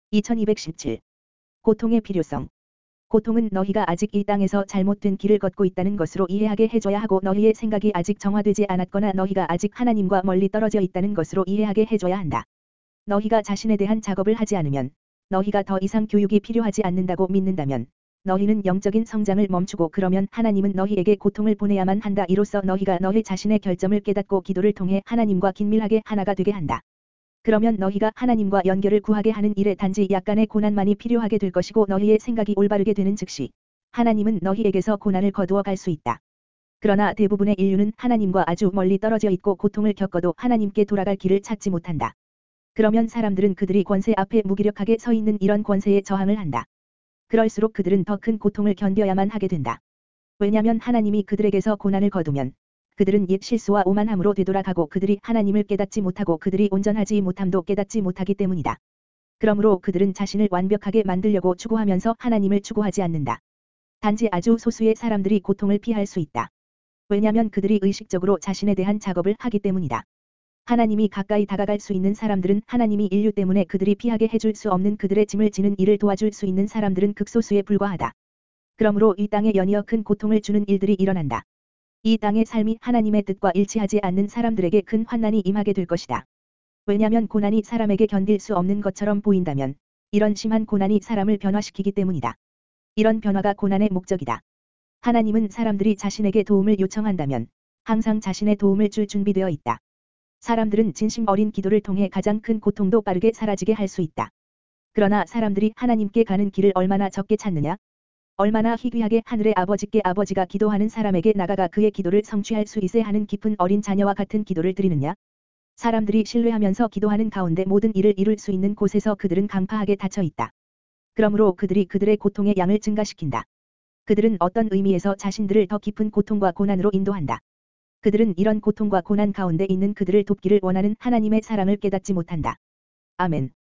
2217. 고통의 필요성. 고통은 너희가 아직 이 땅에서 잘못된 길을 걷고 있다는 것으로 이해하게 해줘야 하고 너희의 생각이 아직 정화되지 않았거나 너희가 아직 하나님과 멀리 떨어져 있다는 것으로 이해하게 해줘야 한다. 너희가 자신에 대한 작업을 하지 않으면, 너희가 더 이상 교육이 필요하지 않는다고 믿는다면, 너희는 영적인 성장을 멈추고 그러면 하나님은 너희에게 고통을 보내야만 한다. 이로써 너희가 너희 자신의 결점을 깨닫고 기도를 통해 하나님과 긴밀하게 하나가 되게 한다. 그러면 너희가 하나님과 연결을 구하게 하는 일에 단지 약간의 고난만이 필요하게 될 것이고 너희의 생각이 올바르게 되는 즉시 하나님은 너희에게서 고난을 거두어 갈 수 있다. 그러나 대부분의 인류는 하나님과 아주 멀리 떨어져 있고 고통을 겪어도 하나님께 돌아갈 길을 찾지 못한다. 그러면 사람들은 그들이 권세 앞에 무기력하게 서 있는 이런 권세에 저항을 한다. 그럴수록 그들은 더 큰 고통을 견뎌야만 하게 된다. 왜냐하면 하나님이 그들에게서 고난을 거두면 그들은 옛 실수와 오만함으로 되돌아가고 그들이 하나님을 깨닫지 못하고 그들이 온전하지 못함도 깨닫지 못하기 때문이다. 그러므로 그들은 자신을 완벽하게 만들려고 추구하면서 하나님을 추구하지 않는다. 단지 아주 소수의 사람들이 고통을 피할 수 있다. 왜냐하면 그들이 의식적으로 자신에 대한 작업을 하기 때문이다. 하나님이 가까이 다가갈 수 있는 사람들은 하나님이 인류 때문에 그들이 피하게 해줄 수 없는 그들의 짐을 지는 일을 도와줄 수 있는 사람들은 극소수에 불과하다. 그러므로 이 땅에 연이어 큰 고통을 주는 일들이 일어난다. 이 땅의 삶이 하나님의 뜻과 일치하지 않는 사람들에게 큰 환난이 임하게 될 것이다. 왜냐하면 고난이 사람에게 견딜 수 없는 것처럼 보인다면 이런 심한 고난이 사람을 변화시키기 때문이다. 이런 변화가 고난의 목적이다. 하나님은 사람들이 자신에게 도움을 요청한다면 항상 자신의 도움을 줄 준비되어 있다. 사람들은 진심 어린 기도를 통해 가장 큰 고통도 빠르게 사라지게 할 수 있다. 그러나 사람들이 하나님께 가는 길을 얼마나 적게 찾느냐? 얼마나 희귀하게 하늘의 아버지께 아버지가 기도하는 사람에게 나가가 그의 기도를 성취할 수 있게 하는 깊은 어린 자녀와 같은 기도를 드리느냐? 사람들이 신뢰하면서 기도하는 가운데 모든 일을 이룰 수 있는 곳에서 그들은 강파하게 닫혀 있다. 그러므로 그들이 그들의 고통의 양을 증가시킨다. 그들은 어떤 의미에서 자신들을 더 깊은 고통과 고난으로 인도한다. 그들은 이런 고통과 고난 가운데 있는 그들을 돕기를 원하는 하나님의 사랑을 깨닫지 못한다. 아멘.